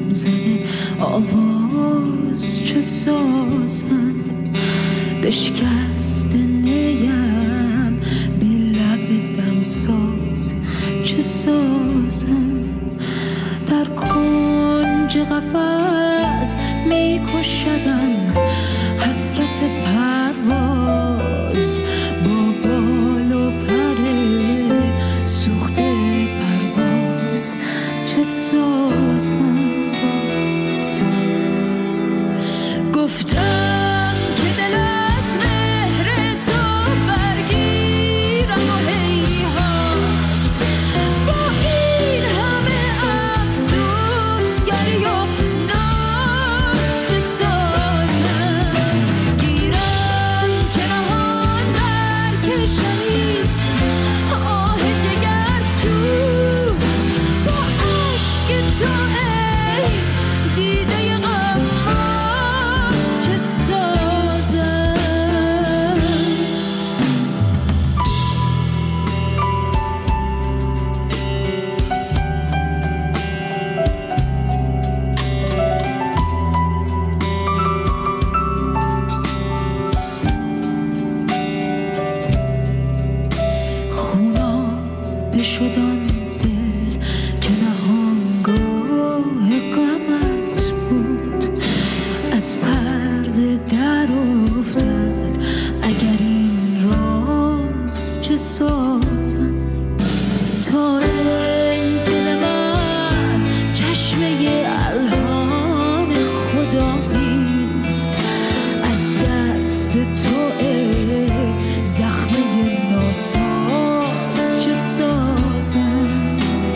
زده آواز چه سازم بشکست نیم بی لب دمساز چه سازم در کنج قفس میکشدم حسرت پرواز با بال و پر سوخته پرواز چه سازم گفتم که دل از مهر تو برگیرم و هیهات با این همه افسونگری و ناز چه سازم گیرم که نهان برکشمی آه جگرسوز با عشق تو ای دیده غماز چه سازم خونا بشدان دل که نهانگاه غمت بود از پرده در افتاد اگر این راز چه سازم تا ای دل من چشمه الهان خداییست از دست تو ای زخمه ناساز چه سازم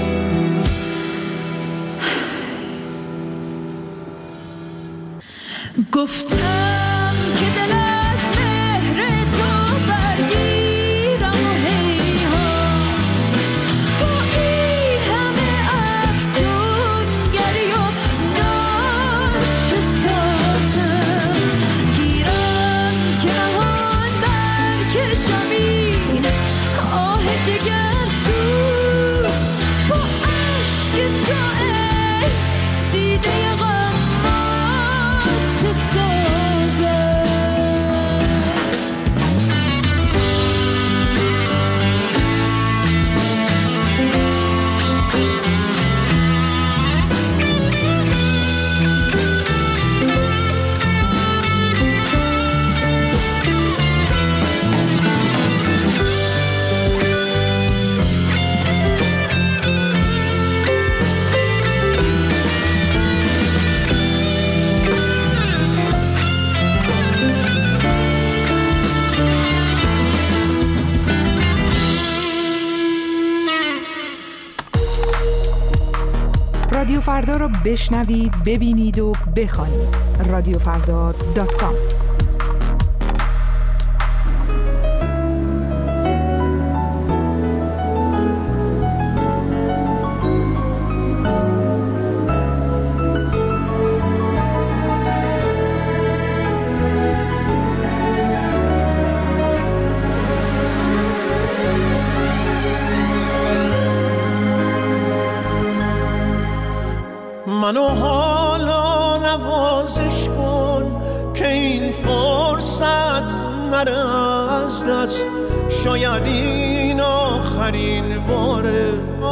گفتم که دل از مهر تو برگیرم و هیهات با این همه افسونگری و ناز چه سازم گیرم که نهان برکشمی آه جگرسوز با عشق تو ای دیده غماز چه سازم رادیو فردا رو بشنوید، ببینید و بخوانید. radiofrda.com. منو حالا نوازش کن که این فرصت نره از دست شاید این آخرین باره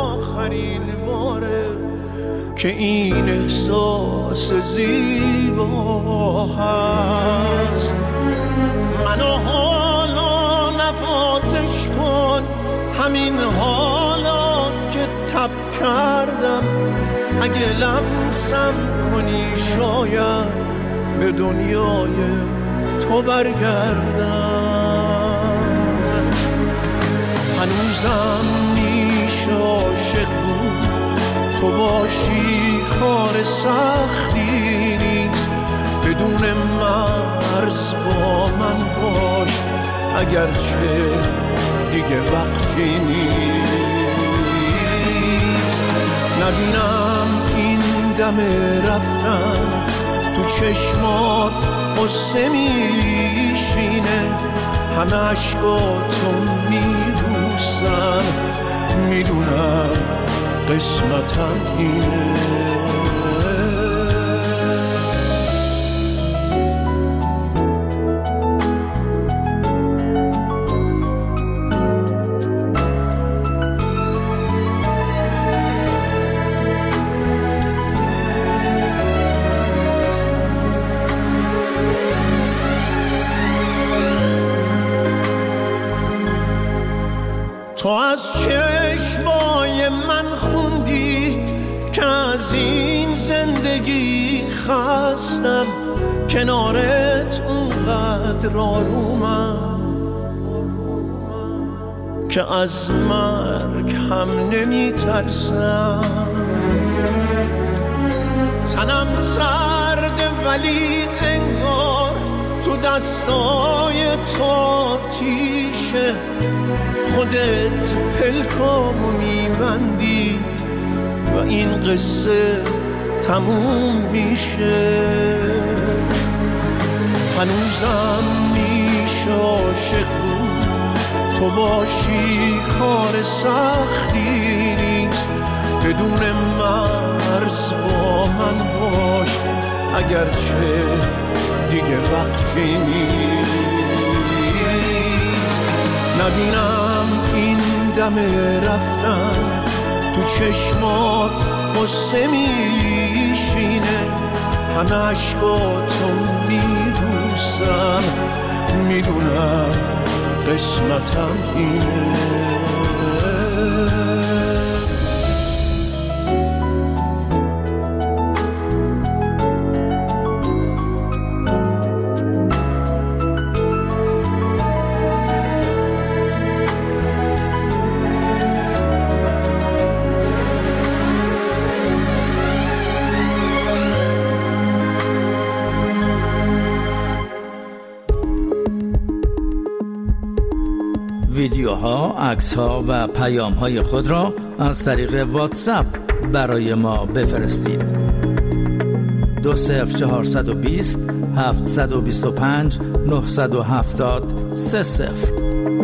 که این احساس زیبا هست منو حالا نوازش کن همین حالا که تب کردم اگه لمسم کنی شاید به دنیای تو برگردم هنوزم میشه عاشق بود تو باشی کار سختی نیست بدون مرز با من باش اگرچه دیگه وقتی نیست نبینم این دم رفتن تو چشمات قصه میشینه همه عشقاتو میبوسن میدونم قسمتم اینه چشمای من خوندی که از این زندگی خستم، کنارت اونقدر آرومم که از مرگ هم نمی ترسم. تنم سرده ولی انگار تو دستای تو آتیشه، خودت پلکامو میبندی و این قصه تموم میشه. هنوزم میشه عاشق بود، تو باشی کار سختی نیست، بدون مرز با من باش اگرچه دیگه وقتی نیست. نبینم این دم رفتن تو چشمات قصه میشینه، همه عشقاتو میبوسم، میدونم قسمتم اینه. ویدیوها، عکس‌ها و پیام‌های خود را از طریق واتساپ برای ما بفرستید. 20420 725 970 30.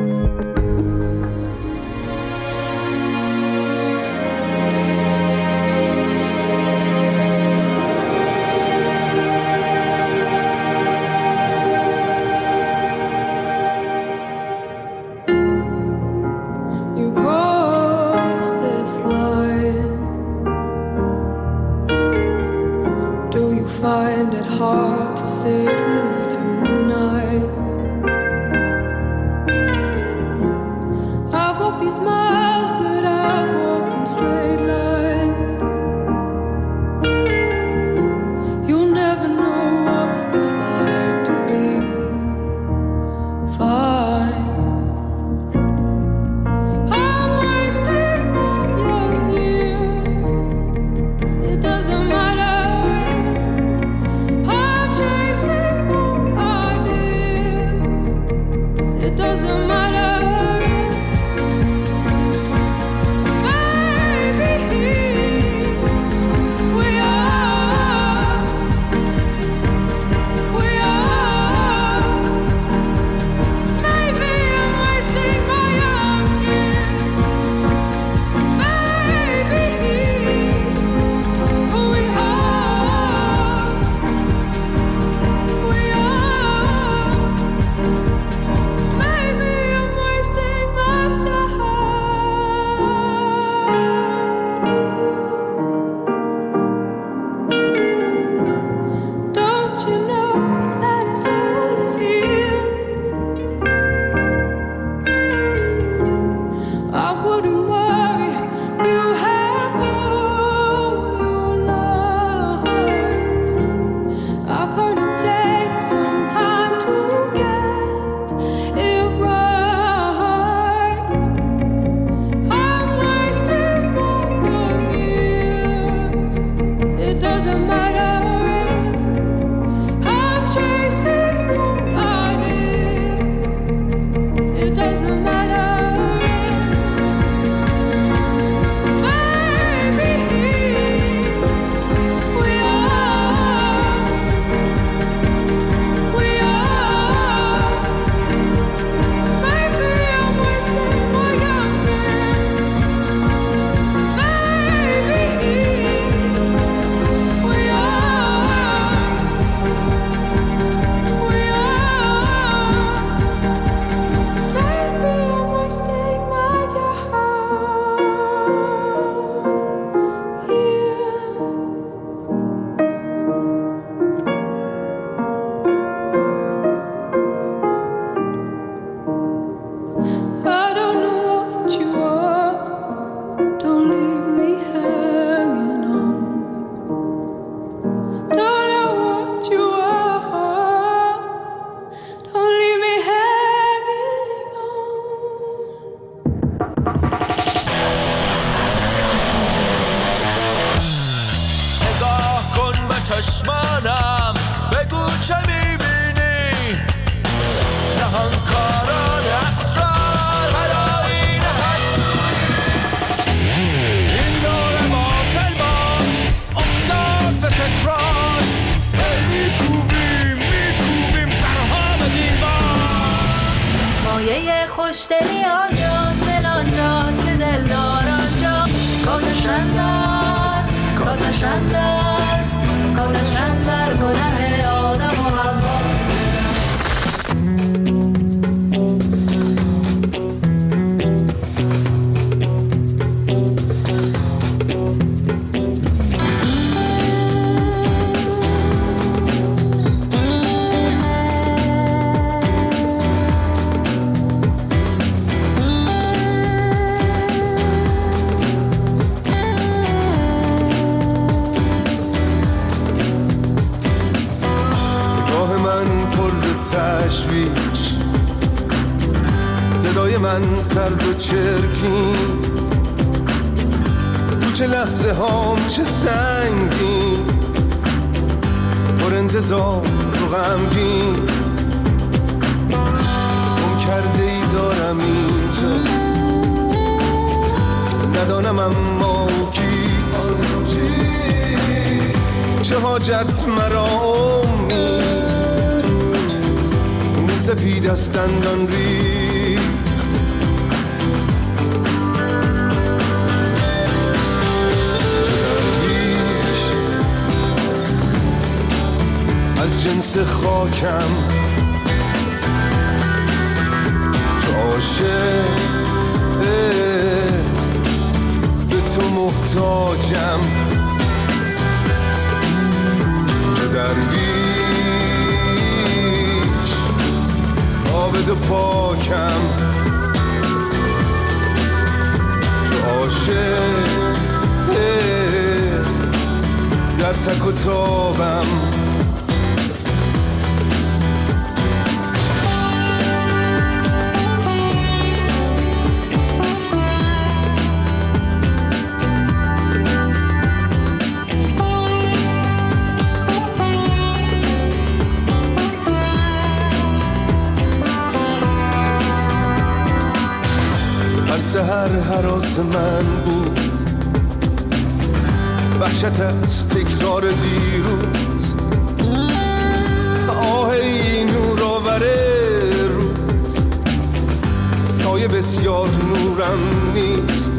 Find it hard to sit with me tonight. I've walked these miles, but I've walked them straight line. You'll never know what it's like to be fine. I'm wasting all your years. It doesn't matter. I'm chasing چشمانم بگو چه میبینی نهانکاران اسرار برای حسودی این دور باطل باز افتاد به تکرار میکوبیم سرها به دیوار مایه خوشدلی آنجاست دل آنجاست که دلدار آنجا کاتشندر کاتشندر کاتشندر گناه آدم و حوا تشویش صدای من سرد و چرکین تو چه لحظه ها میشه سنگین پر انتظار و غمگین گم کرده ای دارم اینجا ندانم اما کیست چه حاجت مرا امید سپید از دندان ریخت درویش از جنس خاکم تو عاشق به تو محتاجم چه درویش آبد و پاکم چو عاشق در تک و تابم سحر هراس من بود وحشت از تکرار دیروز آه ای نور آور روز سایه بسیار نورم نیست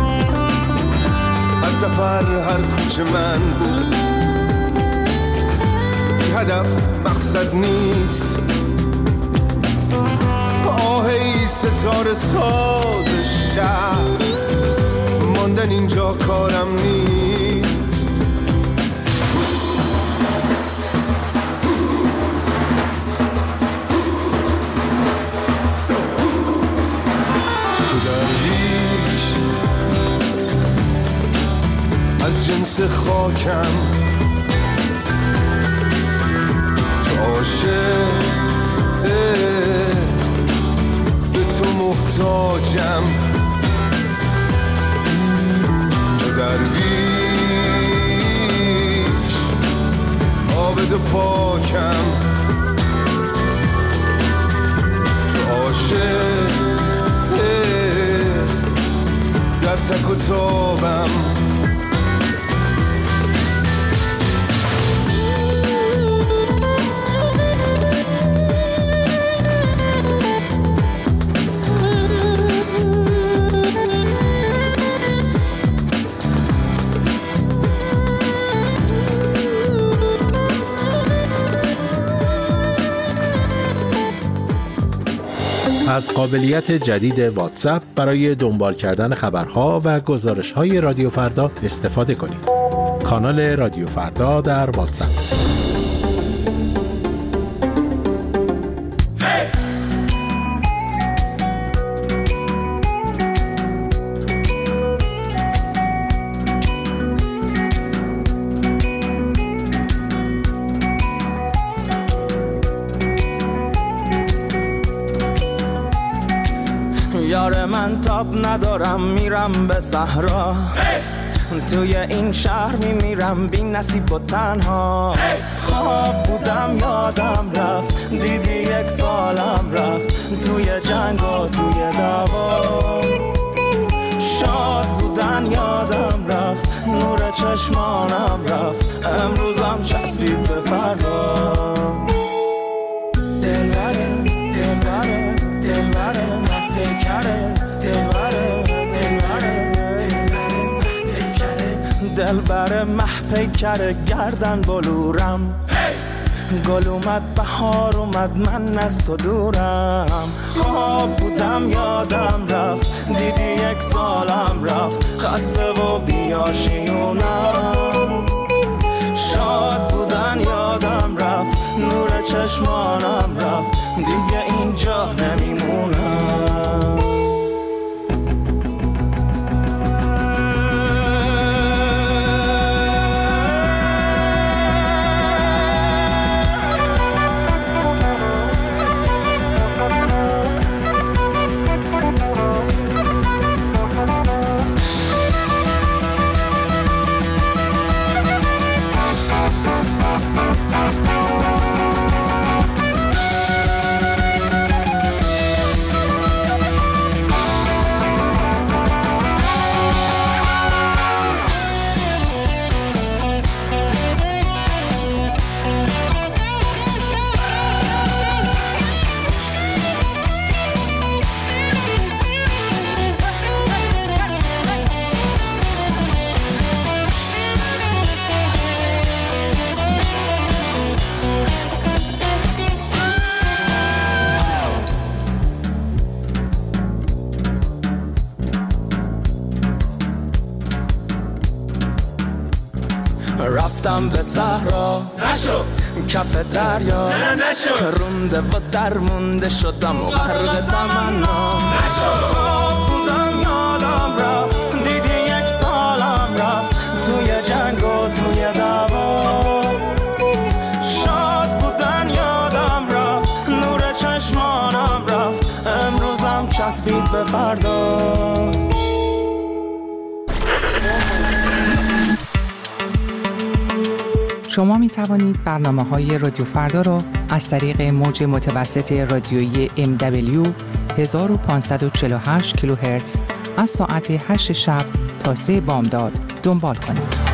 از سفر هر کوچه من بود بی هدف مقصد نیست آه ای ستاره ساز شهر ماندن اینجا کارم نیست تو درویش از جنس خاکم تو عاشق تو محتاجم چه درویش آبد و پاکم چه عاشق در تک و تابم از قابلیت جدید واتساپ برای دنبال کردن خبرها و گزارش‌های رادیو فردا استفاده کنید. کانال رادیو فردا در واتساپ. یار من تاب ندارم میرم به صحرا توی این شهر میمیرم بی نصیب و تنها. خواب بودم یادم رفت، دیدی 1 سالم رفت توی جنگ و توی دعوا. شاد بودن یادم رفت، نور چشمانم رفت، امروزم چسبید به فردا. دلبره دلبره دلبره پیکره، دلبره دلبره دلبره مه پیکره، گردن بلورم. گل اومد بهار اومد من از تو دورم. خواب بودم یادم رفت، دیدی 1 سالم رفت، خسته و بیاشیونم. شاد بودن یادم رفت، نور چشمانم رفت، دیگه اینجا نمیمونم. رفتم به صحرا نشو کف دریا، نشو رونده و درمونده شدم و غرق تمنا. خواب بودم یادم رفت، دیدی 1 سالم رفت توی جنگ و توی دعوا. شاد بودن یادم رفت، نور چشمانم رفت، امروزم چسبید به فردا. شما می توانید برنامه‌های رادیو فردا را از طریق موج متوسط رادیویی MW 1548 کیلوهرتز از ساعت 8 شب تا 3 بامداد دنبال کنید.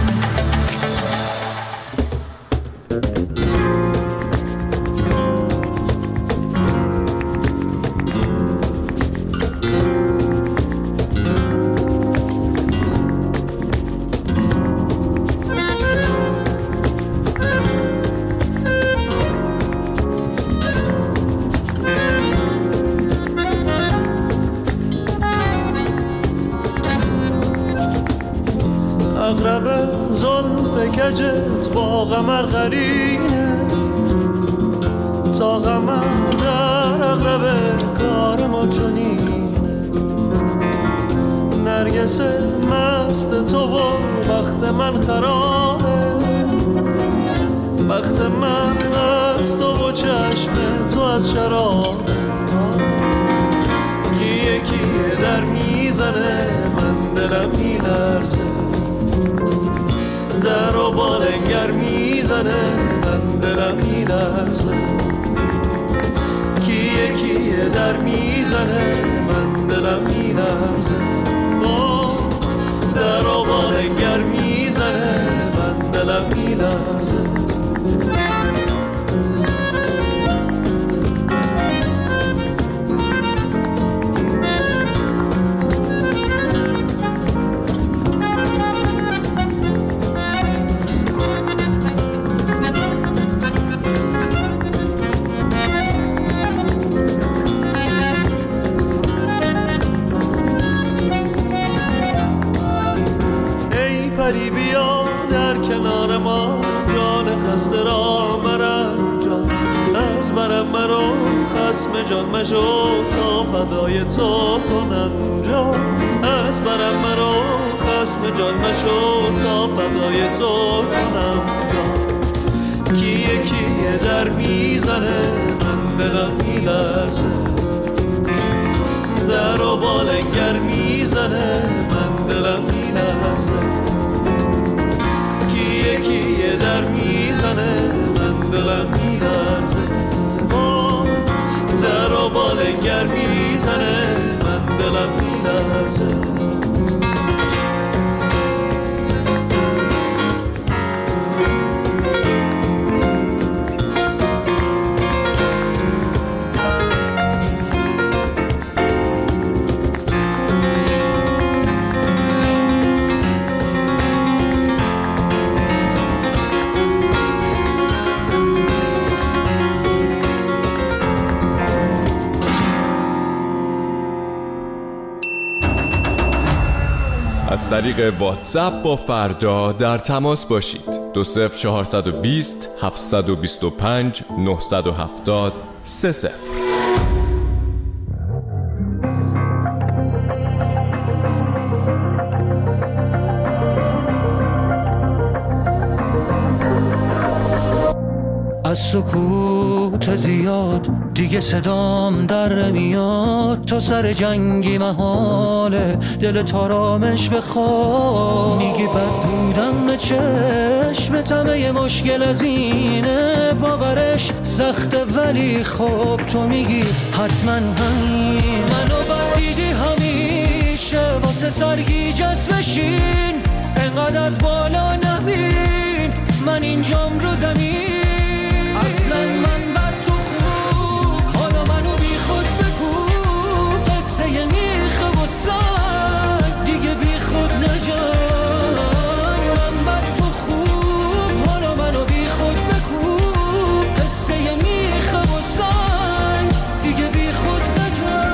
اغرب زلف کجت با قمر قرینه، تا قمر در اغرب کار ما چنینه. نرگس مست تو و وقت من خرابه، وقت من از تو و چشم تو از شرابه. کیه کیه در میزنه من دلم میلرزه، در و بالنگر میزنه من دلم میلرزه. کیه کیه در میزنه من دلم میلرزه، در و بالنگر میزنه من دلم میلرزه. پری بیا در کنار ما، جان خسته را مرنجان. از برم مرو خسم جان مشو، تا فدای تو کنم جان. از برم مرو خسم جان مشو، تا فدای تو کنم جان. کیه کیه در میزنه من دلم میلرزه، در و بالنگر میزنه من دلم میلرزه. یکی یه در میزنه من دلم میلرزه در و بالنگر میزنه من دلم میلرزه از طریق واتساپ با فردا در تماس باشید. 20420 725 970 30. از سکوت زیاد دیگه صدام در نمیاد، تو سر جنگی محاله دل تارامش بخواد. میگی بد بودم به چشمت، همه مشکل از اینه، باورش سخته ولی خب تو میگی حتما همین. منو بد دیدی همیشه واسه سرگیج بشین، انقدر از بالا نبین من اینجام رو زمین. اصلا من بر تو خوب، حالا منو بی خود بگو، قصه میخه و سنگ دیگه بی خود نجای. من بر تو خوب، حالا منو بی خود بگو، قصه میخه و سنگ دیگه بی خود نجای.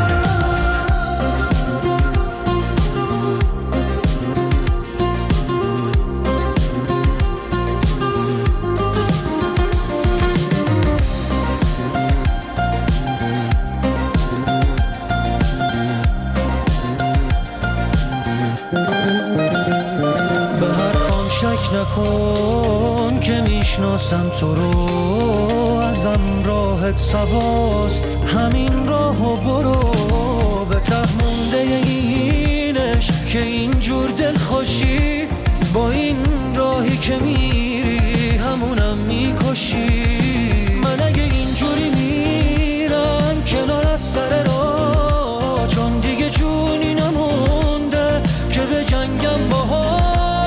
نکن که میشناسم تو رو، ازم راحت سواست همین راهو برو. به ته مونده اینش که اینجور دل خوشی، با این راهی که میری همونم میکشی. من اگه اینجوری میرم کنار از سر راه، چون دیگه جونی نمونده که به جنگم باها.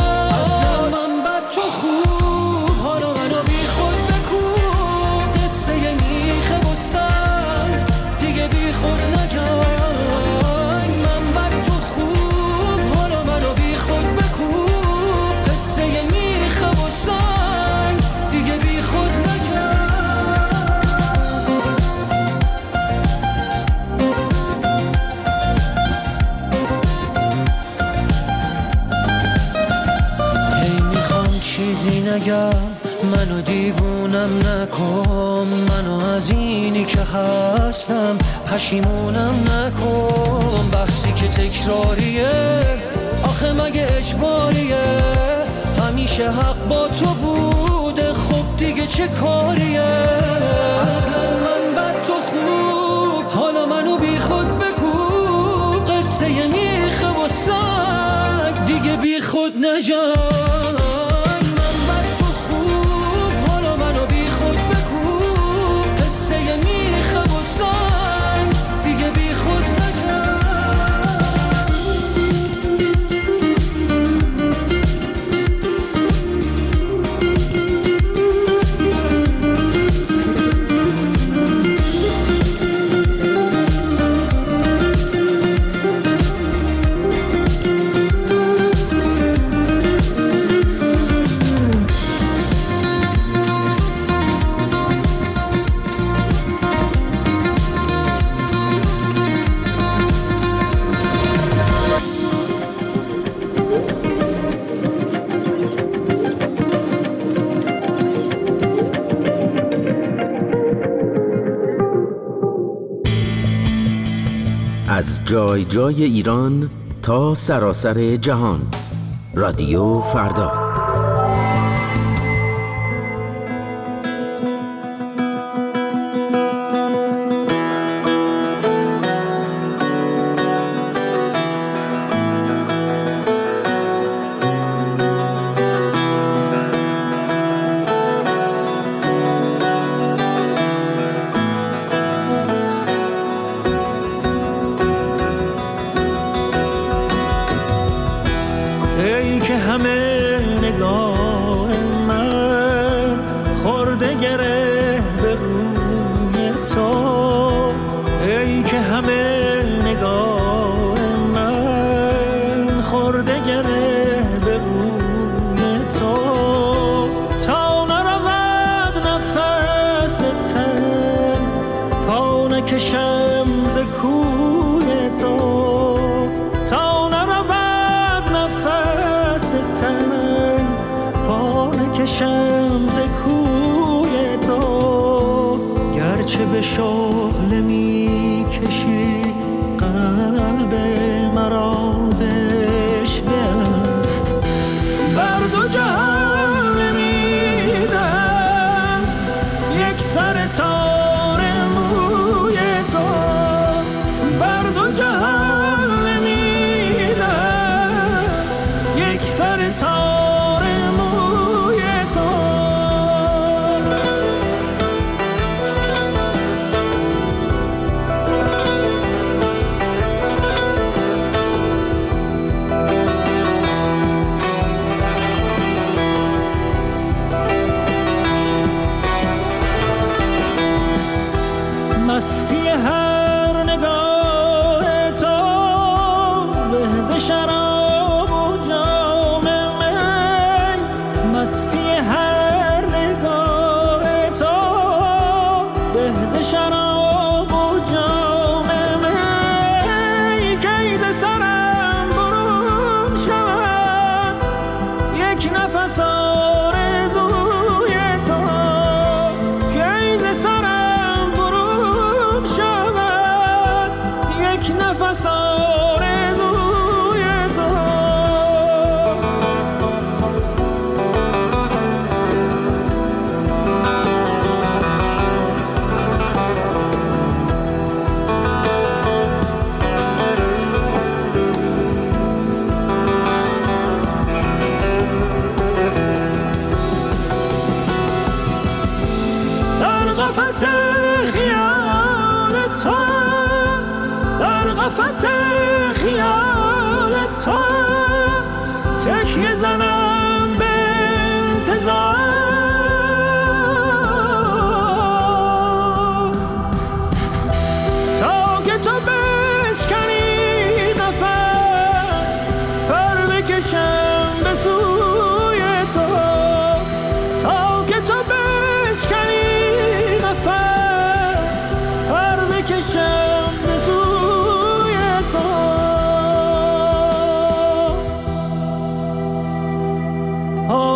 منو دیوونم نکن، منو از اینی که هستم پشیمونم نکن. بحثی که تکراریه آخه مگه اجباریه، همیشه حق با تو بوده خب دیگه چه کاریه. اصلا من بد تو خوب، حالا منو بی خود بگو، قصه میخه و سنگ دیگه بی خود نجای. از جای جای ایران تا سراسر جهان، رادیو فردا. بکشم ز کوی تو تا نرود نفس تن، پا نکشم ز کوی تو گرچه به شعله می کشی قلب مرا بشبت، بر دو جهان نمیدم یک سر تار موی تو، بر دو جهان نمیدم یک سر تار موی تو. مستی هر نگاه تو به ز شراب و جام می، مستی هر نگاه تو به ز شراب و جام می، کی ز سرم برون شود یک نفس آرزوی تو، کی ز سرم برون شود یک نفس آرزوی تو. در قفس خیال تو، در قفس خیال تو تکیه زنم به انتظار، تا که تو بشکنی نفس پر بکشم به سوی تو، تا که تو بشکنی نفس پر بکشم به سوی تو.